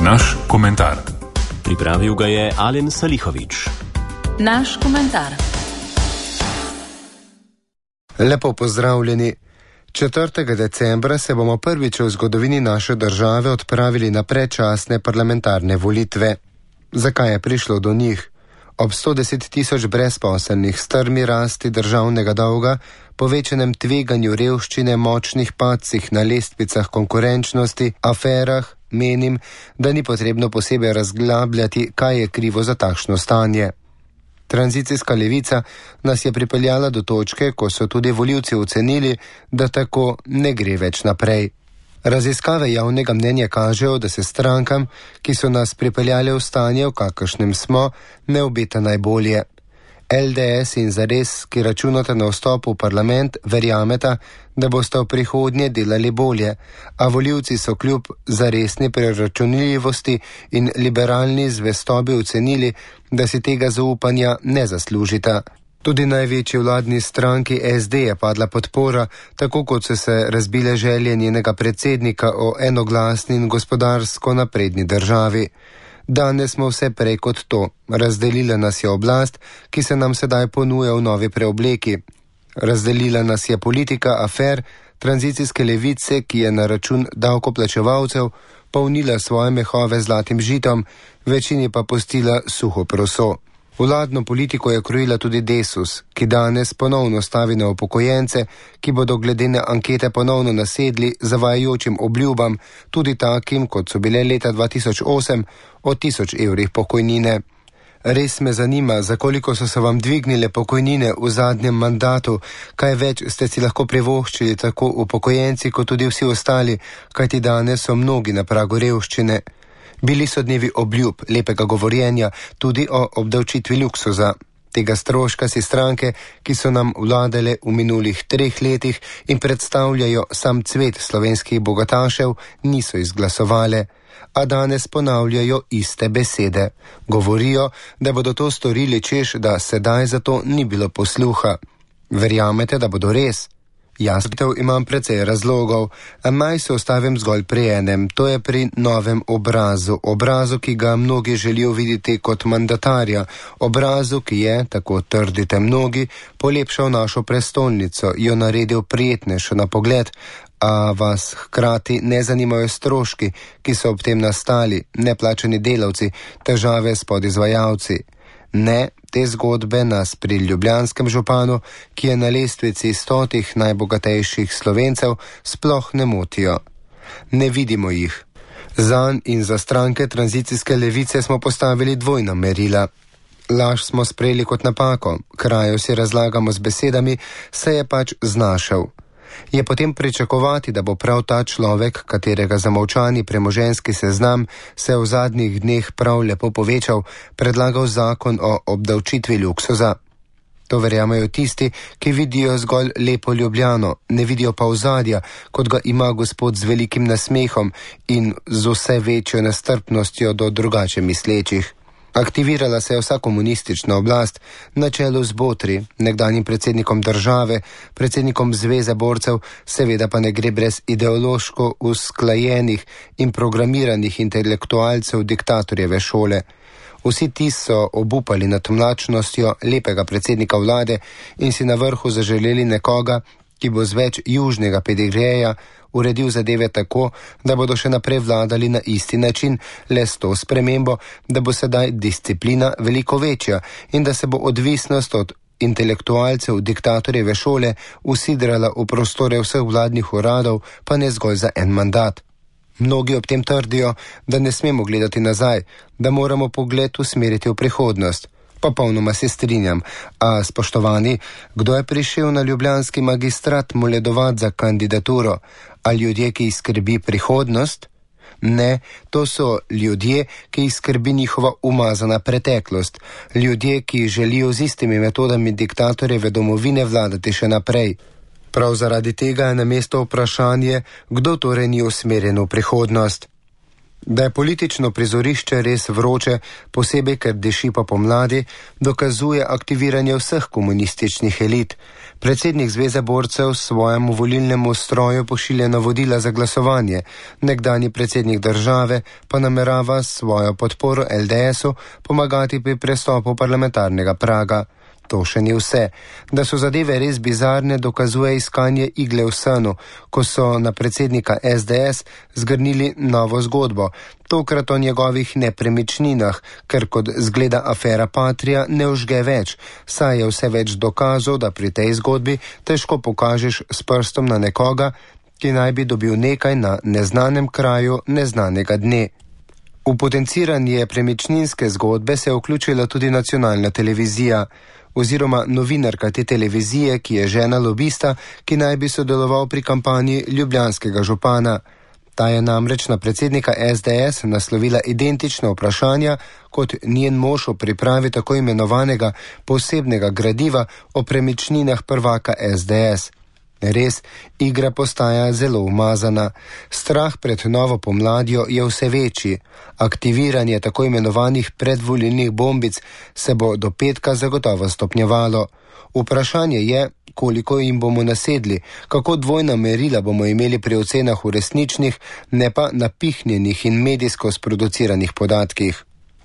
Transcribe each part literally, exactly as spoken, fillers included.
Naš komentar. Pripravil ga je Alen Salihovič. Naš komentar. Lepo pozdravljeni. četrtega decembra se bomo prvič v zgodovini naše države odpravili na predčasne parlamentarne volitve. Zakaj je prišlo do njih? Ob sto deset tisoč brezposelnih, strmi rasti državnega dolga, povečanem tveganju revščine, močnih padcih na lestvicah konkurenčnosti, aferah, menim, da ni potrebno posebej razglabljati, kaj je krivo za takšno stanje. Tranzicijska levica nas je pripeljala do točke, ko so tudi volivci ocenili, da tako ne gre več naprej. Raziskave javnega mnenja kažejo, da se strankam, ki so nas pripeljali v stanje, v kakršnem smo, ne obeta najbolje. L D S in Zares, ki računata na vstop v parlament, verjameta, da boste v prihodnje delali bolje, a volivci so kljub zaresni preračunljivosti in liberalni zvestobi ocenili, da si tega zaupanja ne zaslužita. Tudi največji vladni stranki S D je padla podpora, tako kot so se razbile želje njenega predsednika o enoglasni in gospodarsko napredni državi. Danes smo vse prej kot to. Razdelila nas je oblast, ki se nam sedaj ponuja v novi preobleki. Razdelila nas je politika afer, tranzicijske levice, ki je na račun davkoplačevalcev polnila svoje mehove zlatim žitom, večini pa pustila suho proso. Vladno politiko je krojila tudi Desus, ki danes ponovno stavi na upokojence, ki bodo glede na ankete ponovno nasedli zavajajočim obljubam, tudi takim, kot so bile leta dva tisoč osem, o tisoč evrih pokojnine. Res me zanima, za koliko so se vam dvignile pokojnine v zadnjem mandatu, kaj več ste si lahko privoščili tako upokojenci kot tudi vsi ostali, kajti danes so mnogi na pragu revščine. Bili so dnevi obljub, lepega govorjenja, tudi o obdavčitvi luksuza. Tega stroška si stranke, ki so nam vladale v minulih treh letih in predstavljajo sam cvet slovenskih bogatašev, niso izglasovale. A danes ponavljajo iste besede. Govorijo, da bodo to storili, češ, da sedaj za to ni bilo posluha. Verjamete, da bodo res? Jaz imam precej razlogov, a naj se ostavim zgolj pri enem, to je pri novem obrazu, obrazu, ki ga mnogi želijo videti kot mandatarja, obrazu, ki je, tako trdite mnogi, polepšal našo prestolnico, jo naredil prijetnejšo na pogled, a vas hkrati ne zanimajo stroški, ki so ob tem nastali, neplačani delavci, težave s podizvajalci. Ne, te zgodbe nas pri ljubljanskem županu, ki je na lestvici stotih najbogatejših Slovencev, sploh ne motijo. Ne vidimo jih. Zanj in za stranke tranzicijske levice smo postavili dvojna merila. Laž smo sprejeli kot napako, krajo si razlagamo z besedami, se je pač znašel. Je potem pričakovati, da bo prav ta človek, katerega zamolčani premoženjski seznam se v zadnjih dneh prav lepo povečal, predlagal zakon o obdavčitvi luksuza. To verjamejo tisti, ki vidijo zgolj lepo Ljubljano, ne vidijo pa ozadja, kot ga ima gospod z velikim nasmehom in z vse večjo nestrpnostjo do drugače mislečih. Aktivirala se je vsa komunistična oblast na čelu z Botri, nekdanjim predsednikom države, predsednikom Zveze borcev, seveda pa ne gre brez ideološko usklajenih in programiranih intelektualcev diktatorjeve šole. Vsi ti so obupali nad mlačnostjo lepega predsednika vlade in si na vrhu zaželeli nekoga, ki bo z več južnega pedigreja uredil zadeve tako, da bodo še naprej vladali na isti način, le s to spremembo, da bo sedaj disciplina veliko večja in da se bo odvisnost od intelektualcev diktatorjeve šole usidrala v prostore vseh vladnih uradov, pa ne zgolj za en mandat. Mnogi ob tem trdijo, da ne smemo gledati nazaj, da moramo pogled usmeriti v prihodnost. Popolnoma se strinjam, a spoštovani, kdo je prišel na ljubljanski magistrat moledovat za kandidaturo? A ljudje, ki jih skrbi prihodnost? Ne, to so ljudje, ki jih skrbi njihova umazana preteklost. Ljudje, ki želijo z istimi metodami diktatorjeve domovine vladati še naprej. Prav zaradi tega je na mesto vprašanje, kdo torej ni usmerjen v prihodnost. Da je politično prizorišče res vroče, posebej ker diši po pomladi, dokazuje aktiviranje vseh komunističnih elit. Predsednik Zveze borcev svojemu volilnemu stroju pošilja navodila za glasovanje, nekdanji predsednik države pa namerava svojo podporo el de esu pomagati pri prestopu parlamentarnega praga. To še ni vse. Da so zadeve res bizarne, dokazuje iskanje igle v senu, ko so na predsednika es de es zgrnili novo zgodbo, tokrat o njegovih nepremičninah, ker kot zgleda afera Patria ne užge več, saj je vse več dokazov, da pri tej zgodbi težko pokažeš s prstom na nekoga, ki naj bi dobil nekaj na neznanem kraju neznanega dne. V potenciranje premičninske zgodbe se je vključila tudi nacionalna televizija, oziroma novinarka te televizije, ki je žena lobista, ki naj bi sodeloval pri kampanji ljubljanskega župana. Ta je namreč na predsednika es de es naslovila identična vprašanja kot njen mož v pripravi tako imenovanega posebnega gradiva o premičninah prvaka es de es. Res, igra postaja zelo umazana. Strah pred novo pomladjo je vse večji. Aktiviranje tako imenovanih predvolilnih bombic se bo do petka zagotovo stopnjevalo. Vprašanje je, koliko jim bomo nasedli, kako dvojna merila bomo imeli pri ocenah v resničnih, ne pa napihnjenih in medijsko sproduciranih podatkih.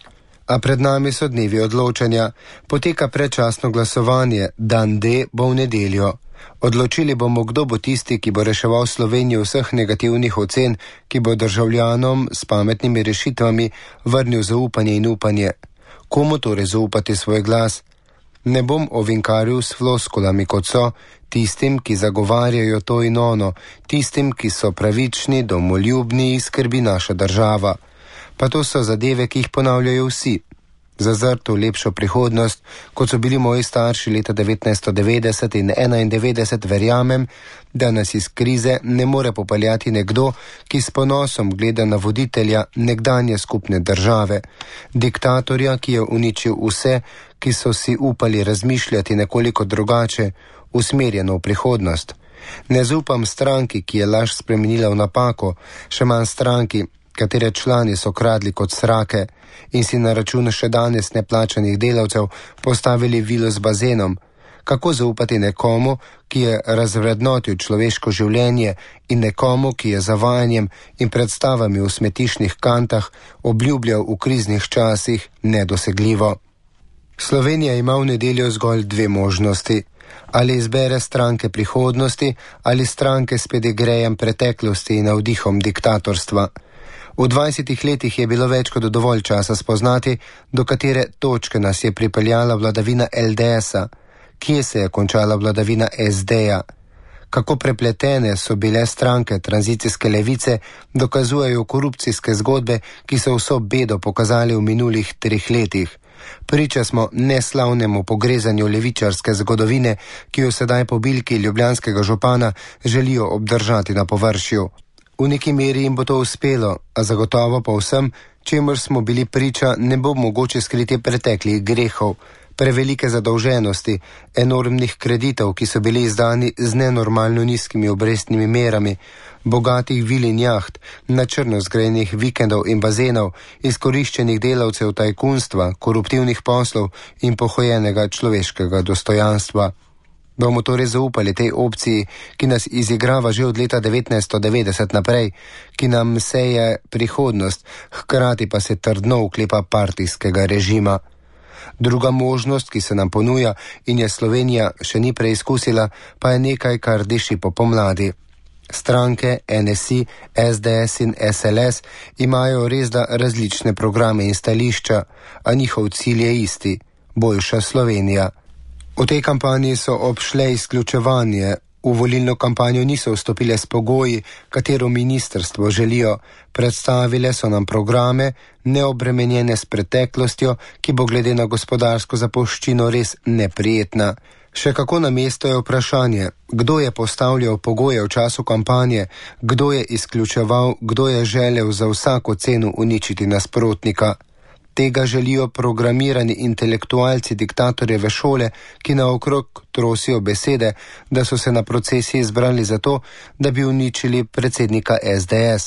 A pred nami so dnevi odločanja. Poteka predčasno glasovanje, dan D bo v nedeljo. Odločili bomo, kdo bo tisti, ki bo reševal Slovenijo vseh negativnih ocen, ki bo državljanom s pametnimi rešitvami vrnil zaupanje in upanje. Komu torej zaupati svoj glas? Ne bom ovinkaril s floskulami, kot so tistim, ki zagovarjajo to in ono, tistim, ki so pravični, domoljubni in skrbi naša država. Pa to so zadeve, ki jih ponavljajo vsi. Zazrt v lepšo prihodnost, kot so bili moji starši leta devetnajststo devetdeset in enaindevetdeset, verjamem, da nas iz krize ne more popeljati nekdo, ki s ponosom gleda na voditelja nekdanje skupne države, diktatorja, ki je uničil vse, ki so si upali razmišljati nekoliko drugače, usmerjeno v prihodnost. Ne zaupam stranki, ki je laž spremenila v napako, še manj stranki, katere člani so kradli kot srake in si na račun še danes neplačanih delavcev postavili vilo z bazenom. Kako zaupati nekomu, ki je razvrednotil človeško življenje, in nekomu, ki je zavajanjem in predstavami v smetišnih kantah obljubljal v kriznih časih nedosegljivo? Slovenija ima v nedeljo zgolj dve možnosti. Ali izbere stranke prihodnosti ali stranke s pedigrejem preteklosti in navdihom diktatorstva. V dvajsetih letih je bilo več kot dovolj časa spoznati, do katere točke nas je pripeljala vladavina el de esa, kje se je končala vladavina es deja. Kako prepletene so bile stranke tranzicijske levice, dokazujejo korupcijske zgodbe, ki so vso bedo pokazali v minulih treh letih. Priča smo neslavnemu pogrezanju levičarske zgodovine, ki jo sedaj po bilki ljubljanskega župana želijo obdržati na površju. V neki meri jim bo to uspelo, a zagotovo pa vsem, čemur smo bili priča, ne bo mogoče skriti preteklih grehov, prevelike zadolženosti, enormnih kreditov, ki so bili izdani z nenormalno nizkimi obrestnimi merami, bogatih vil in jaht, na črno zgrajenih vikendov in bazenov, izkoriščenih delavcev tajkunstva, koruptivnih poslov in pohojenega človeškega dostojanstva. Bomo torej zaupali tej opciji, ki nas izigrava že od leta devetnajststo devetdeset naprej, ki nam seje prihodnost, hkrati pa se trdno uklepa partijskega režima. Druga možnost, ki se nam ponuja in je Slovenija še ni preizkusila, pa je nekaj, kar diši po pomladi. Stranke en es i, es de es in es el es imajo resda različne programe in stališča, a njihov cilj je isti – boljša Slovenija. V tej kampanji so obšle izključevanje, v volilno kampanjo niso vstopile s pogoji, katero ministrstvo želijo, predstavile so nam programe, neobremenjene s preteklostjo, ki bo glede na gospodarsko zapuščino res neprijetna. Še kako na mesto je vprašanje, kdo je postavljal pogoje v času kampanje, kdo je izključeval, kdo je želel za vsako ceno uničiti nasprotnika. Tega želijo programirani intelektualci diktatorjeve šole, ki naokrog trosijo besede, da so se na procesi izbrali zato, da bi uničili predsednika es de es.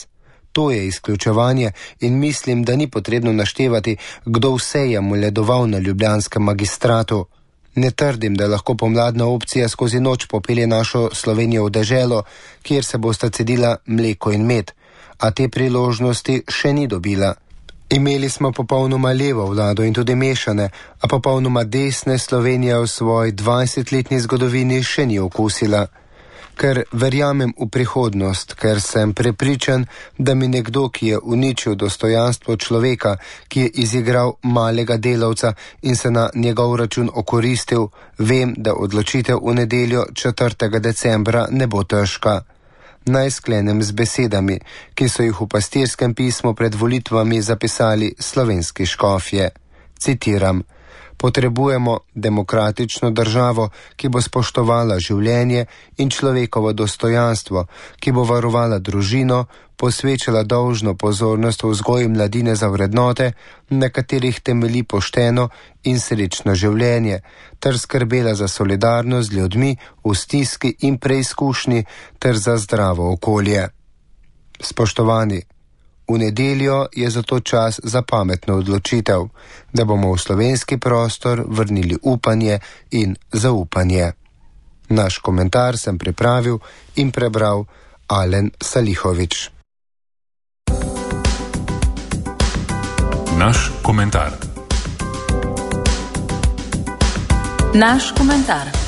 To je izključevanje in mislim, da ni potrebno naštevati, kdo vse je moledoval na ljubljanskem magistratu. Ne trdim, da lahko pomladna opcija skozi noč popelje našo Slovenijo v deželo, kjer se bosta cedila mleko in med, a te priložnosti še ni dobila. Imeli smo popolnoma levo vlado in tudi mešane, a popolnoma desne Slovenija v svoji dvajsetletni zgodovini še ni okusila. Ker verjamem v prihodnost, ker sem prepričan, da mi nekdo, ki je uničil dostojanstvo človeka, ki je izigral malega delavca in se na njegov račun okoristil, vem, da odločitev v nedeljo četrtega decembra ne bo težka. Naj sklenem z besedami, ki so jih v pastirskem pismu pred volitvami zapisali slovenski škofje. Citiram: Potrebujemo demokratično državo, ki bo spoštovala življenje in človekovo dostojanstvo, ki bo varovala družino, posvečala dolžno pozornost v vzgoji mladine za vrednote, na katerih temelji pošteno in srečno življenje, ter skrbela za solidarnost z ljudmi v stiski in preizkušnji ter za zdravo okolje. Spoštovani, v nedeljo je zato čas za pametno odločitev, da bomo v slovenski prostor vrnili upanje in zaupanje. Naš komentar sem pripravil in prebral Alen Salihovič. Naš komentar. Naš komentar.